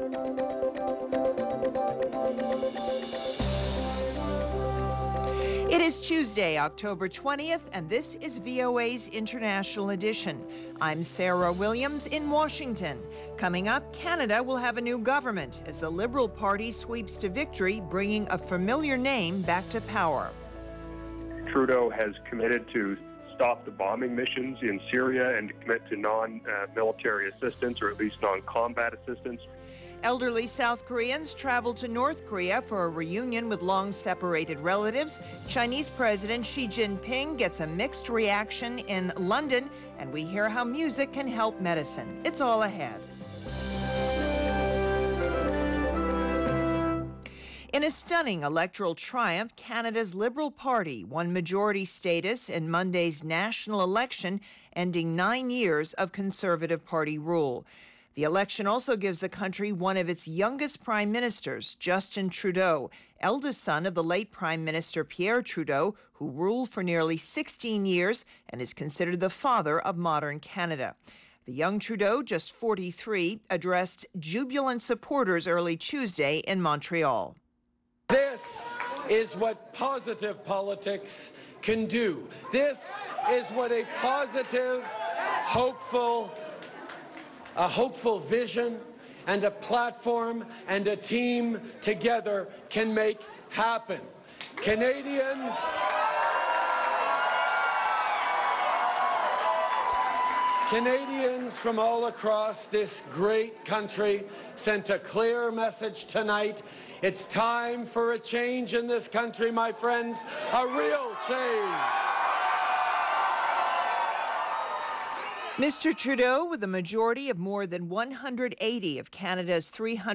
It is Tuesday, October 20th, and this is VOA's International Edition. I'm Sarah Williams in Washington. Coming up, Canada will have a new government as the Liberal Party sweeps to victory, bringing a familiar name back to power. Trudeau has committed to stop the bombing missions in Syria and commit to non-military assistance, or at least non-combat assistance. Elderly South Koreans travel to North Korea for a reunion with long-separated relatives. Chinese President Xi Jinping gets a mixed reaction in London, and we hear how music can help medicine. It's all ahead. In a stunning electoral triumph, Canada's Liberal Party won majority status in Monday's national election, ending 9 years of Conservative Party rule. The election also gives the country one of its youngest prime ministers, Justin Trudeau, eldest son of the late Prime Minister Pierre Trudeau, who ruled for nearly 16 years and is considered the father of modern Canada. The young Trudeau, just 43, addressed jubilant supporters early Tuesday in Montreal. This is what positive politics can do. This is what a positive, hopeful vision and a platform and a team together can make happen. Canadians from all across this great country sent a clear message tonight. It's time for a change in this country, my friends, a real change. Mr. Trudeau, with a majority of more than 180 of Canada's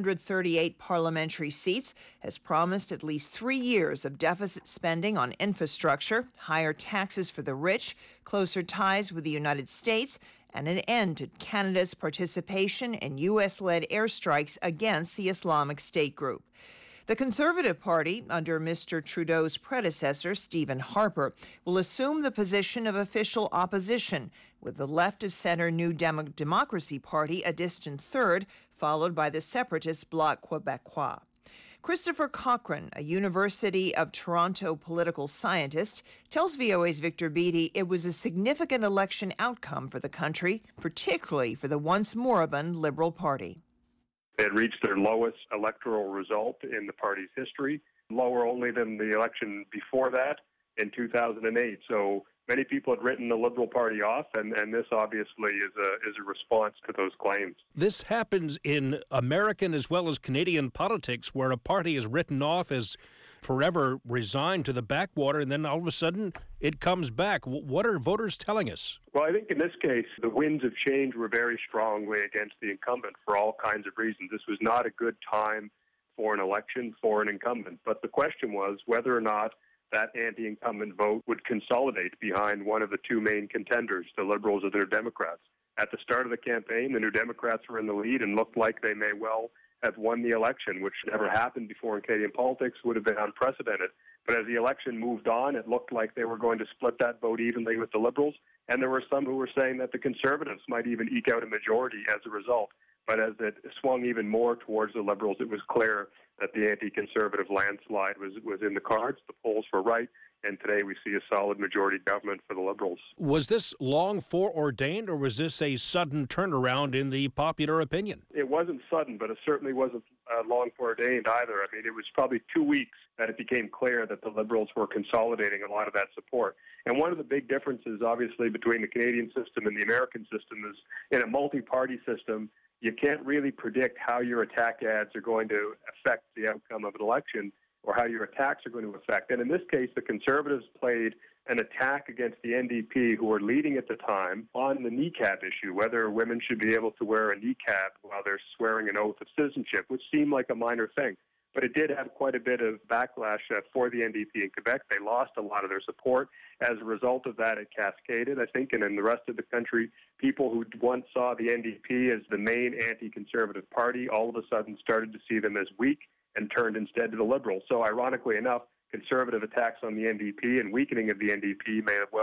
338 parliamentary seats, has promised at least 3 years of deficit spending on infrastructure, higher taxes for the rich, closer ties with the United States, and an end to Canada's participation in U.S.-led airstrikes against the Islamic State group. The Conservative Party, under Mr. Trudeau's predecessor, Stephen Harper, will assume the position of official opposition, with the left-of-centre New Democracy Party a distant third, followed by the separatist Bloc Québécois. Christopher Cochrane, a University of Toronto political scientist, tells VOA's Victor Beattie it was a significant election outcome for the country, particularly for the once moribund Liberal Party. They had reached their lowest electoral result in the party's history, lower only than the election before that in 2008. So many people had written the Liberal Party off, and this obviously is a response to those claims. This happens in American as well as Canadian politics, where a party is written off as forever resigned to the backwater, and then all of a sudden it comes back. What are voters telling us? Well, I think in this case, the winds of change were very strongly against the incumbent for all kinds of reasons. This was not a good time for an election for an incumbent. But the question was whether or not that anti-incumbent vote would consolidate behind one of the two main contenders, the Liberals or the New Democrats. At the start of the campaign, the New Democrats were in the lead and looked like they may well have won the election, which never happened before in Canadian politics, would have been unprecedented. But as the election moved on, it looked like they were going to split that vote evenly with the Liberals, and there were some who were saying that the Conservatives might even eke out a majority as a result. But as it swung even more towards the Liberals, it was clear that the anti-Conservative landslide was in the cards. The polls were right, and today we see a solid majority government for the Liberals. Was this long foreordained, or was this a sudden turnaround in the popular opinion? It wasn't sudden, but it certainly wasn't long foreordained either. I mean, it was probably 2 weeks that it became clear that the Liberals were consolidating a lot of that support. And one of the big differences, obviously, between the Canadian system and the American system is in a multi-party system, you can't really predict how your attack ads are going to affect the outcome of an election or how your attacks are going to affect. And in this case, the Conservatives played an attack against the NDP, who were leading at the time, on the niqab issue, whether women should be able to wear a niqab while they're swearing an oath of citizenship, which seemed like a minor thing. But it did have quite a bit of backlash for the NDP in Quebec. They lost a lot of their support. As a result of that, it cascaded, I think, and in the rest of the country, people who once saw the NDP as the main anti-conservative party all of a sudden started to see them as weak and turned instead to the Liberals. So ironically enough, conservative attacks on the NDP and weakening of the NDP may well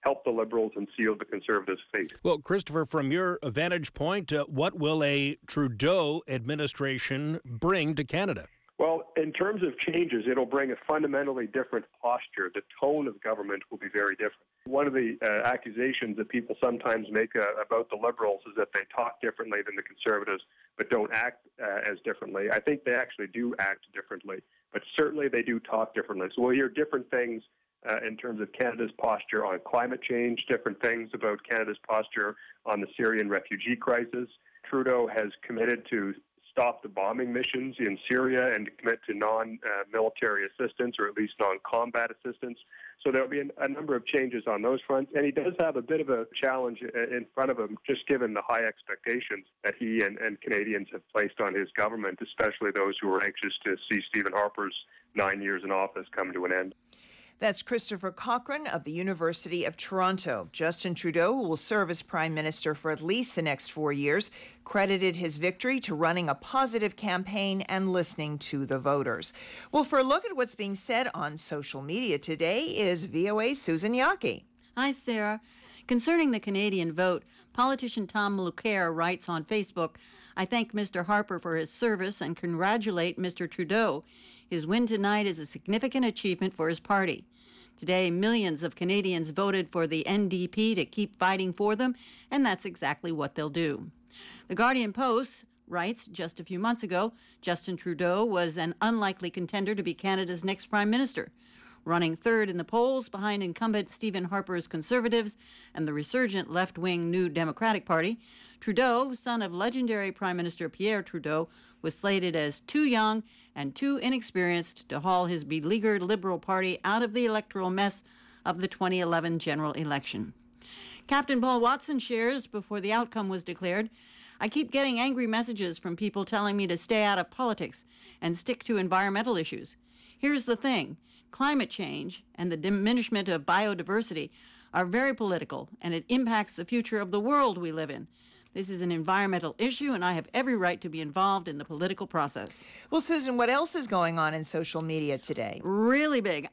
help the Liberals and seal the Conservatives' fate. Well, Christopher, from your vantage point, what will a Trudeau administration bring to Canada? Well, in terms of changes, it'll bring a fundamentally different posture. The tone of government will be very different. One of the accusations that people sometimes make about the Liberals is that they talk differently than the Conservatives, but don't act as differently. I think they actually do act differently, but certainly they do talk differently. So we'll hear different things in terms of Canada's posture on climate change, different things about Canada's posture on the Syrian refugee crisis. Trudeau has committed to stop the bombing missions in Syria and commit to non-military assistance, or at least non-combat assistance. So there'll be a number of changes on those fronts. And he does have a bit of a challenge in front of him, just given the high expectations that he and Canadians have placed on his government, especially those who are anxious to see Stephen Harper's 9 years in office come to an end. That's Christopher Cochrane of the University of Toronto. Justin Trudeau, who will serve as Prime Minister for at least the next 4 years, credited his victory to running a positive campaign and listening to the voters. Well, for a look at what's being said on social media today is VOA's Susan Yockey. Hi, Sarah. Concerning the Canadian vote, politician Tom Mulcair writes on Facebook, "I thank Mr. Harper for his service and congratulate Mr. Trudeau. His win tonight is a significant achievement for his party. Today, millions of Canadians voted for the NDP to keep fighting for them, and that's exactly what they'll do." The Guardian Post writes, just a few months ago, Justin Trudeau was an unlikely contender to be Canada's next Prime Minister. Running third in the polls behind incumbent Stephen Harper's Conservatives and the resurgent left-wing New Democratic Party, Trudeau, son of legendary Prime Minister Pierre Trudeau, was slated as too young and too inexperienced to haul his beleaguered Liberal Party out of the electoral mess of the 2011 general election. Captain Paul Watson shares, before the outcome was declared, "I keep getting angry messages from people telling me to stay out of politics and stick to environmental issues. Here's the thing. Climate change and the diminishment of biodiversity are very political, and it impacts the future of the world we live in. This is an environmental issue, and I have every right to be involved in the political process." Well, Susan, what else is going on in social media today? Really big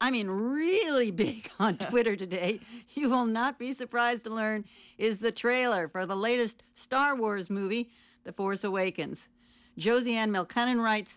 on Twitter today, you will not be surprised to learn, is the trailer for the latest Star Wars movie, The Force Awakens. Josie Ann Milcannon writes,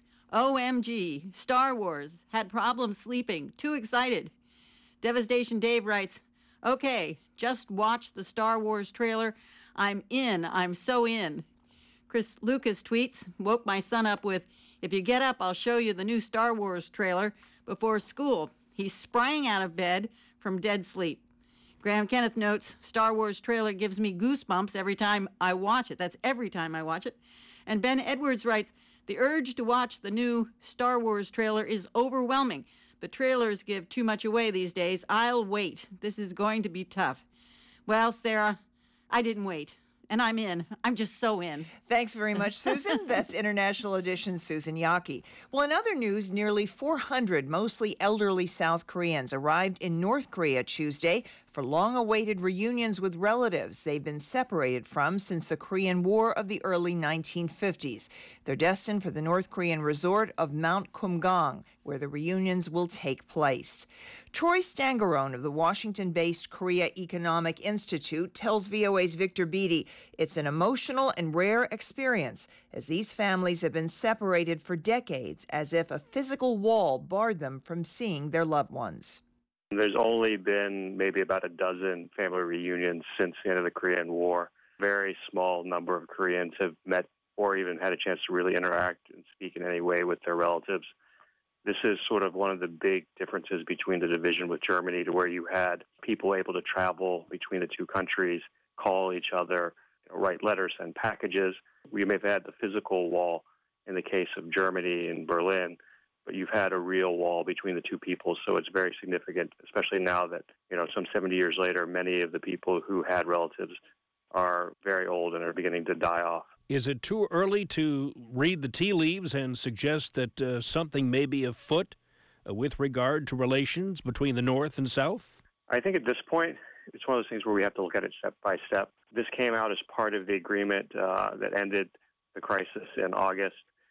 "OMG, Star Wars, had problems sleeping, too excited." Devastation Dave writes, "Okay, just watch the Star Wars trailer. I'm in, I'm so in." Chris Lucas tweets, woke my son up with, "If you get up, I'll show you the new Star Wars trailer before school." He sprang out of bed from dead sleep. Graham Kenneth notes, "Star Wars trailer gives me goosebumps every time I watch it." That's every time I watch it. And Ben Edwards writes, "The urge to watch the new Star Wars trailer is overwhelming. The trailers give too much away these days. I'll wait. This is going to be tough." Well, Sarah, I didn't wait, and I'm in. I'm just so in. Thanks very much, Susan. That's International Edition Susan Yockey. Well, in other news, nearly 400 mostly elderly South Koreans arrived in North Korea Tuesday for long-awaited reunions with relatives they've been separated from since the Korean War of the early 1950s. They're destined for the North Korean resort of Mount Kumgang, where the reunions will take place. Troy Stangarone of the Washington-based Korea Economic Institute tells VOA's Victor Beattie it's an emotional and rare experience, as these families have been separated for decades, as if a physical wall barred them from seeing their loved ones. There's only been maybe about a dozen family reunions since the end of the Korean War. Very small number of Koreans have met or even had a chance to really interact and speak in any way with their relatives. This is sort of one of the big differences between the division with Germany, to where you had people able to travel between the two countries, call each other, write letters, send packages. We may have had the physical wall in the case of Germany and Berlin, but you've had a real wall between the two people, so it's very significant, especially now that, some 70 years later, many of the people who had relatives are very old and are beginning to die off. Is it too early to read the tea leaves and suggest that something may be afoot with regard to relations between the North and South? I think at this point, it's one of those things where we have to look at it step by step. This came out as part of the agreement that ended the crisis in August.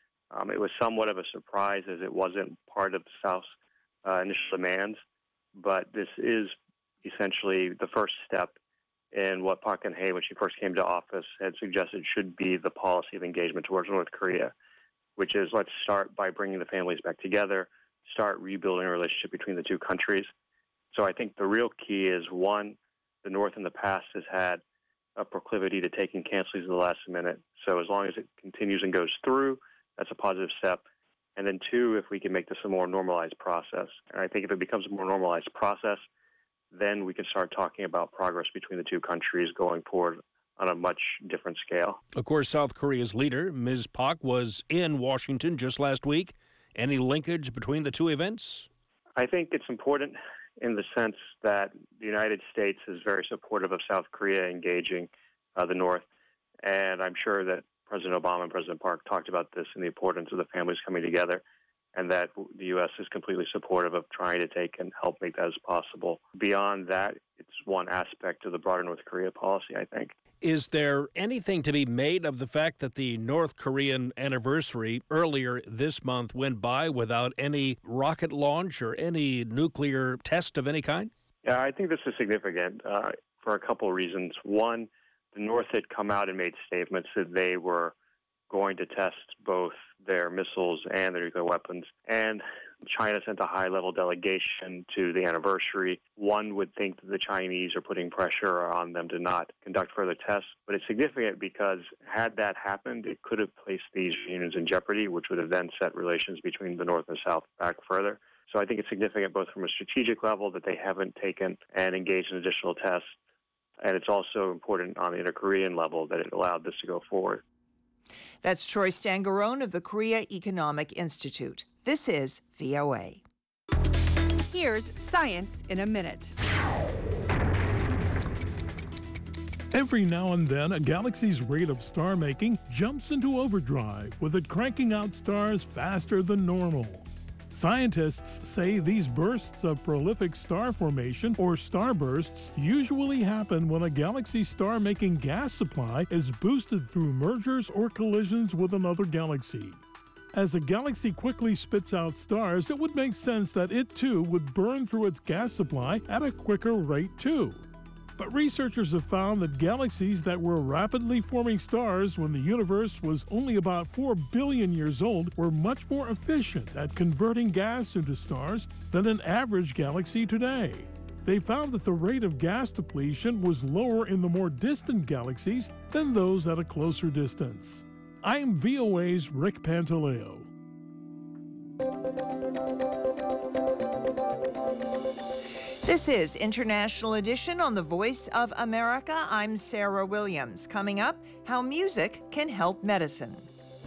It was somewhat of a surprise, as it wasn't part of the South's initial demands, but this is, essentially the first step in what Park Geun-hye, when she first came to office, had suggested should be the policy of engagement towards North Korea, which is let's start by bringing the families back together, start rebuilding a relationship between the two countries. So I think the real key is, one, the North in the past has had a proclivity to taking cancelings at the last minute. So as long as it continues and goes through, that's a positive step. And then two, if we can make this a more normalized process. And I think if it becomes a more normalized process, then we can start talking about progress between the two countries going forward on a much different scale. Of course, South Korea's leader, Ms. Park, was in Washington just last week. Any linkage between the two events? I think it's important in the sense that the United States is very supportive of South Korea engaging the North. And I'm sure that President Obama and President Park talked about this and the importance of the families coming together, and that the U.S. is completely supportive of trying to take and help make that as possible. Beyond that, it's one aspect of the broader North Korea policy, I think. Is there anything to be made of the fact that the North Korean anniversary earlier this month went by without any rocket launch or any nuclear test of any kind? Yeah, I think this is significant for a couple of reasons. One, the North had come out and made statements that they were going to test both their missiles and their nuclear weapons. And China sent a high-level delegation to the anniversary. One would think that the Chinese are putting pressure on them to not conduct further tests. But it's significant because had that happened, it could have placed these reunions in jeopardy, which would have then set relations between the North and South back further. So I think it's significant both from a strategic level that they haven't taken and engaged in additional tests. And it's also important on the inter-Korean level that it allowed this to go forward. That's Troy Stangarone of the Korea Economic Institute. This is VOA. Here's Science in a Minute. Every now and then, a galaxy's rate of star making jumps into overdrive, with it cranking out stars faster than normal. Scientists say these bursts of prolific star formation, or starbursts, usually happen when a galaxy's star-making gas supply is boosted through mergers or collisions with another galaxy. As a galaxy quickly spits out stars, it would make sense that it too would burn through its gas supply at a quicker rate too. But researchers have found that galaxies that were rapidly forming stars when the universe was only about 4 billion years old were much more efficient at converting gas into stars than an average galaxy today. They found that the rate of gas depletion was lower in the more distant galaxies than those at a closer distance. I'm VOA's Rick Pantaleo. This is International Edition on the Voice of America. I'm Sarah Williams. Coming up, how music can help medicine.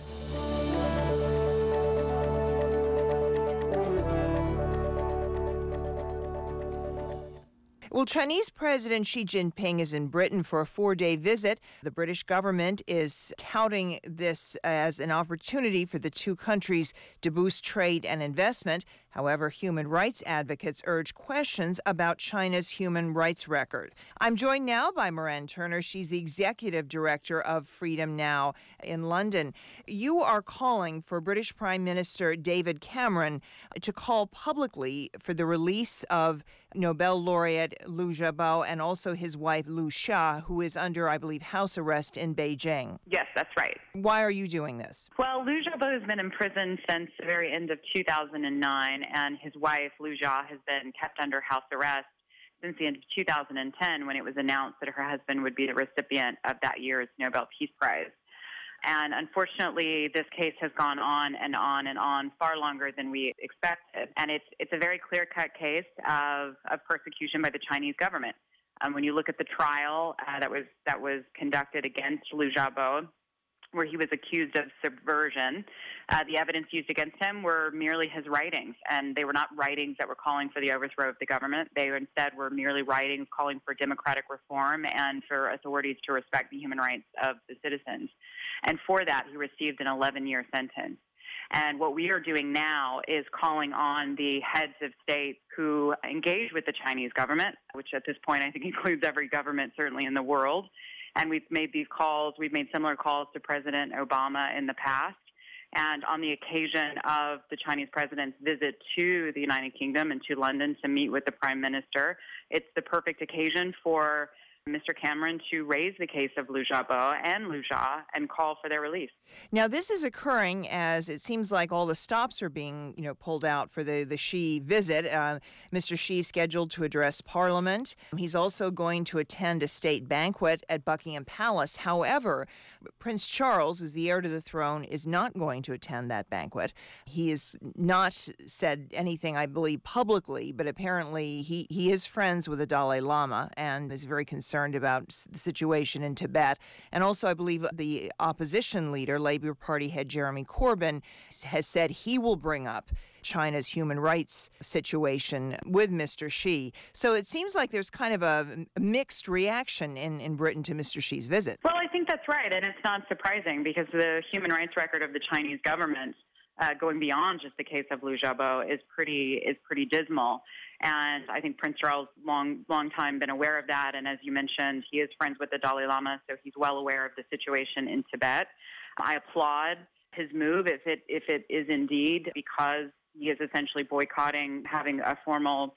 Well, Chinese President Xi Jinping is in Britain for a 4-day visit. The British government is touting this as an opportunity for the two countries to boost trade and investment. However, human rights advocates urge questions about China's human rights record. I'm joined now by Moran Turner. She's the executive director of Freedom Now in London. You are calling for British Prime Minister David Cameron to call publicly for the release of Nobel laureate Liu Xiaobo and also his wife Liu Xia, who is under, I believe, house arrest in Beijing. Yes, that's right. Why are you doing this? Well, Liu Xiaobo has been in prison since the very end of 2009, and his wife, Liu Xia, has been kept under house arrest since the end of 2010, when it was announced that her husband would be the recipient of that year's Nobel Peace Prize. And unfortunately, this case has gone on and on and on, far longer than we expected. And it's a very clear-cut case of persecution by the Chinese government. When you look at the trial that was conducted against Liu Xiaobo, where he was accused of subversion, the evidence used against him were merely his writings, and they were not writings that were calling for the overthrow of the government. They instead were merely writings calling for democratic reform and for authorities to respect the human rights of the citizens. And for that, he received an 11-year sentence. And what we are doing now is calling on the heads of states who engage with the Chinese government, which at this point I think includes every government certainly in the world. And we've made these calls, we've made similar calls to President Obama in the past, And on the occasion of the Chinese president's visit to the United Kingdom and to London to meet with the Prime Minister, it's the perfect occasion for Mr. Cameron to raise the case of Liu Xiaobo and Liu Jia and call for their release. Now, this is occurring as it seems like all the stops are being, pulled out for the Xi visit. Mr. Xi scheduled to address Parliament. He's also going to attend a state banquet at Buckingham Palace. However, Prince Charles, who's the heir to the throne, is not going to attend that banquet. He has not said anything, I believe, publicly, but apparently he is friends with the Dalai Lama and is very concerned about the situation in Tibet. And also, I believe the opposition leader, Labour Party head Jeremy Corbyn, has said he will bring up China's human rights situation with Mr. Xi. So it seems like there's kind of a mixed reaction in Britain to Mr. Xi's visit. Well, I think that's right, and it's not surprising because the human rights record of the Chinese government, going beyond just the case of Liu Xiaobo, is pretty dismal. And I think Prince Charles long time been aware of that. And as you mentioned, he is friends with the Dalai Lama, so he's well aware of the situation in Tibet. I applaud his move if it is indeed because he is essentially boycotting having a formal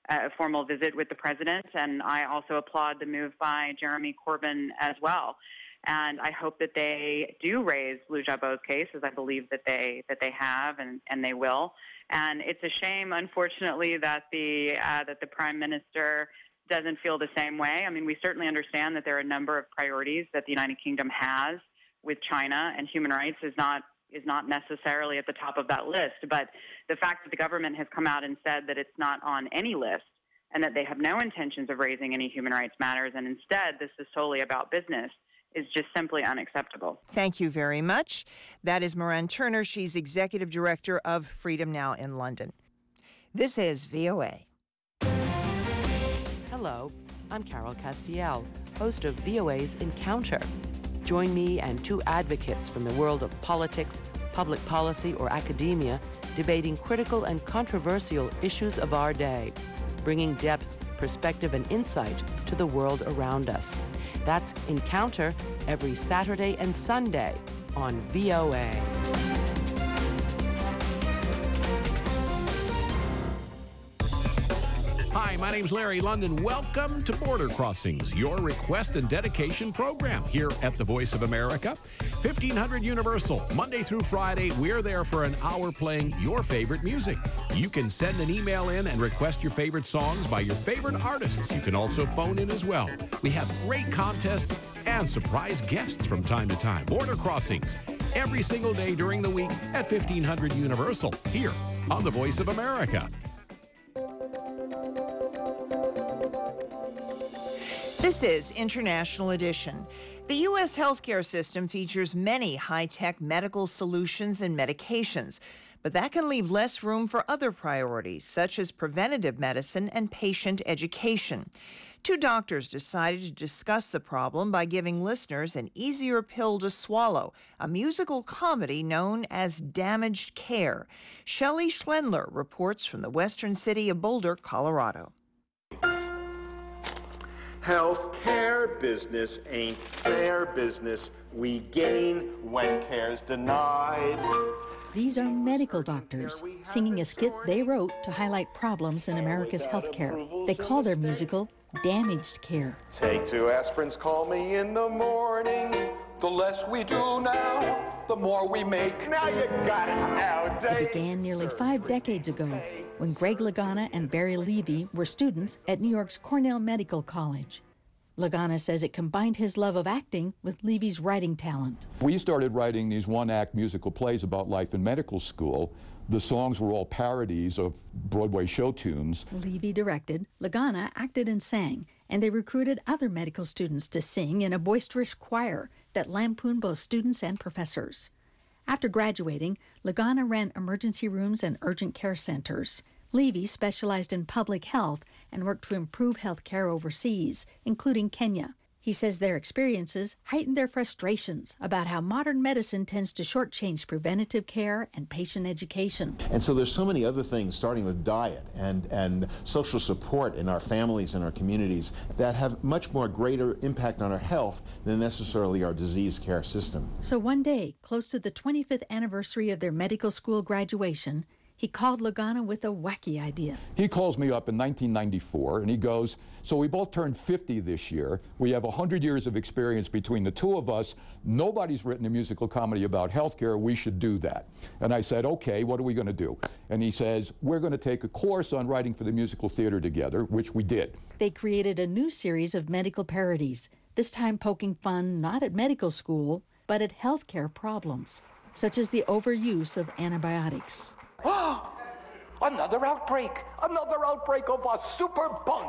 visit with the president. And I also applaud the move by Jeremy Corbyn as well. And I hope that they do raise Liu Xiaobo's case, as I believe that they have and they will. And it's a shame, unfortunately, that the Prime Minister doesn't feel the same way. I mean, we certainly understand that there are a number of priorities that the United Kingdom has with China, and human rights is not necessarily at the top of that list. But the fact that the government has come out and said that it's not on any list and that they have no intentions of raising any human rights matters, and instead this is solely about business, is just simply unacceptable. Thank you very much. That is Moran Turner. She's Executive Director of Freedom Now in London. This is VOA. Hello, I'm Carol Castiel, host of VOA's Encounter. Join me and two advocates from the world of politics, public policy, or academia debating critical and controversial issues of our day, bringing depth, perspective, and insight to the world around us. That's Encounter every Saturday and Sunday on VOA. Hi, my name's Larry London. Welcome to Border Crossings, your request and dedication program here at the Voice of America. 1500 Universal, Monday through Friday, we're there for an hour playing your favorite music. You can send an email in and request your favorite songs by your favorite artists. You can also phone in as well. We have great contests and surprise guests from time to time. Border Crossings, every single day during the week at 1500 Universal, here on the Voice of America. This is International Edition. The U.S. healthcare system features many high-tech medical solutions and medications, but that can leave less room for other priorities, such as preventative medicine and patient education. Two doctors decided to discuss the problem by giving listeners an easier pill to swallow, a musical comedy known as Damaged Care. Shelley Schlendler reports from the western city of Boulder, Colorado. Healthcare business ain't fair business. We gain when care's denied. These are medical doctors singing a skit they wrote to highlight problems in America's healthcare. They call their musical Damaged Care. Take 2 aspirins, call me in the morning. The less we do now, the more we make. Now you got it nowadays. It began nearly 5 decades ago when Greg Lagana and Barry Levy were students at New York's Cornell Medical College. Lagana says it combined his love of acting with Levy's writing talent. We started writing these one-act musical plays about life in medical school. The songs were all parodies of Broadway show tunes. Levy directed, Lagana acted and sang, and they recruited other medical students to sing in a boisterous choir that lampooned both students and professors. After graduating, Lagana ran emergency rooms and urgent care centers. Levy specialized in public health and worked to improve health care overseas, including Kenya. He says their experiences heighten their frustrations about how modern medicine tends to shortchange preventative care and patient education. And so there's so many other things, starting with diet and social support in our families and our communities, that have much more greater impact on our health than necessarily our disease care system. So one day, close to the 25th anniversary of their medical school graduation, he called Lagana with a wacky idea. He calls me up in 1994 and he goes, so we both turned 50 this year. We have 100 years of experience between the two of us. Nobody's written a musical comedy about healthcare. We should do that. And I said, okay, what are we going to do? And he says, we're going to take a course on writing for the musical theater together, which we did. They created a new series of medical parodies, this time poking fun not at medical school, but at healthcare problems, such as the overuse of antibiotics. Another outbreak of a superbug.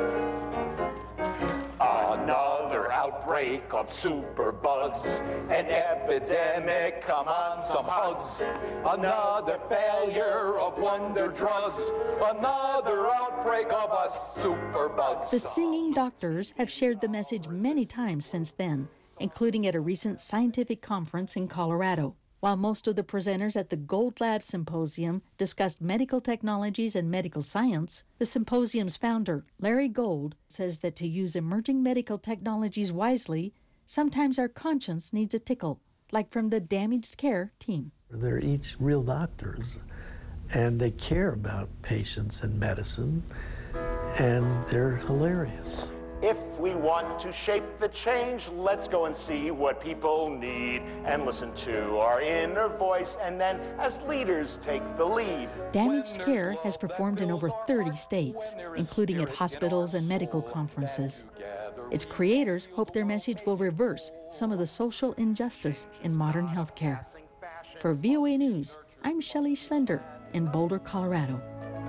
Another outbreak of superbugs. An epidemic, come on, some hugs. Another failure of wonder drugs. Another outbreak of a superbug. The singing doctors have shared the message many times since then, including at a recent scientific conference in Colorado. While most of the presenters at the Gold Lab Symposium discussed medical technologies and medical science, the symposium's founder, Larry Gold, says that to use emerging medical technologies wisely, sometimes our conscience needs a tickle, like from the Damaged Care team. They're each real doctors, and they care about patients and medicine, and they're hilarious. If we want to shape the change, let's go and see what people need and listen to our inner voice, and then as leaders take the lead. Damaged Care has performed in over 30 states, including at hospitals and medical conferences. Its creators hope their message will reverse some of the social injustice in modern healthcare. For VOA News, I'm Shelley Slender in Boulder, Colorado.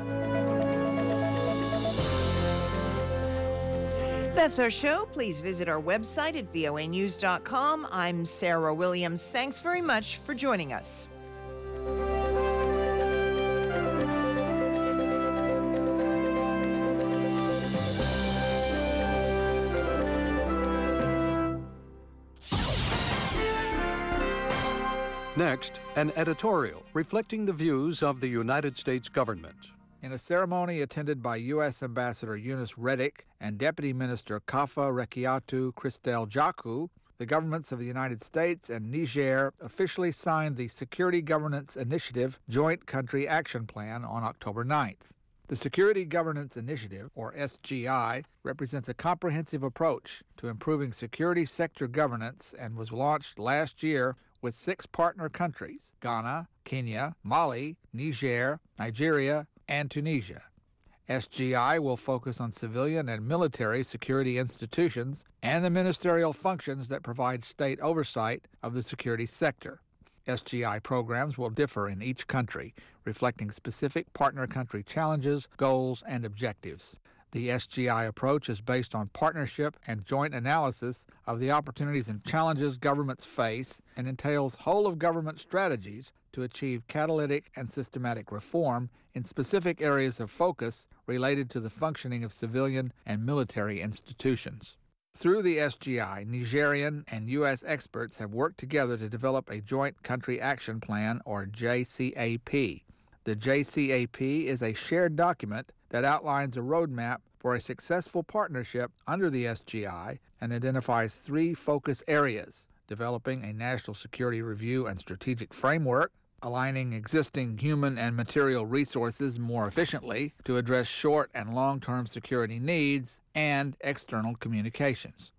That's our show. Please visit our website at voanews.com. I'm Sarah Williams. Thanks very much for joining us. Next, an editorial reflecting the views of the United States government. In a ceremony attended by U.S. Ambassador Eunice Reddick and Deputy Minister Kafa Rekiatu Christel Jaku, the governments of the United States and Niger officially signed the Security Governance Initiative Joint Country Action Plan on October 9th. The Security Governance Initiative, or SGI, represents a comprehensive approach to improving security sector governance and was launched last year with 6 partner countries: Ghana, Kenya, Mali, Niger, Nigeria, and Tunisia. SGI will focus on civilian and military security institutions and the ministerial functions that provide state oversight of the security sector. SGI programs will differ in each country, reflecting specific partner country challenges, goals, and objectives. The SGI approach is based on partnership and joint analysis of the opportunities and challenges governments face and entails whole-of-government strategies to achieve catalytic and systematic reform in specific areas of focus related to the functioning of civilian and military institutions. Through the SGI, Nigerian and U.S. experts have worked together to develop a Joint Country Action Plan, or JCAP. The JCAP is a shared document that outlines a roadmap for a successful partnership under the SGI and identifies 3 focus areas: developing a national security review and strategic framework, aligning existing human and material resources more efficiently to address short and long-term security needs, and external communications.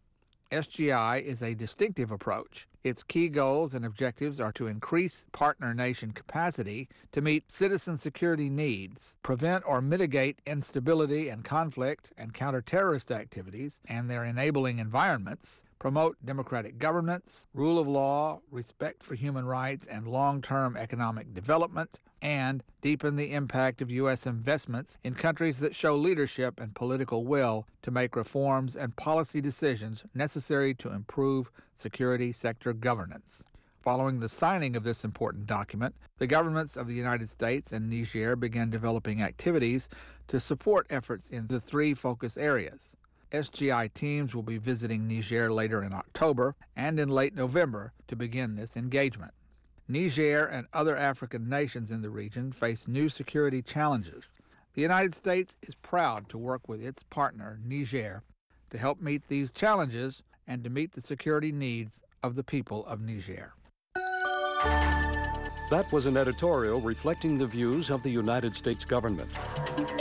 SGI is a distinctive approach. Its key goals and objectives are to increase partner nation capacity to meet citizen security needs, prevent or mitigate instability and conflict and counter terrorist activities and their enabling environments, promote democratic governance, rule of law, respect for human rights and long-term economic development, and deepen the impact of U.S. investments in countries that show leadership and political will to make reforms and policy decisions necessary to improve security sector governance. Following the signing of this important document, the governments of the United States and Niger began developing activities to support efforts in the 3 focus areas. SGI teams will be visiting Niger later in October and in late November to begin this engagement. Niger and other African nations in the region face new security challenges. The United States is proud to work with its partner, Niger, to help meet these challenges and to meet the security needs of the people of Niger. That was an editorial reflecting the views of the United States government.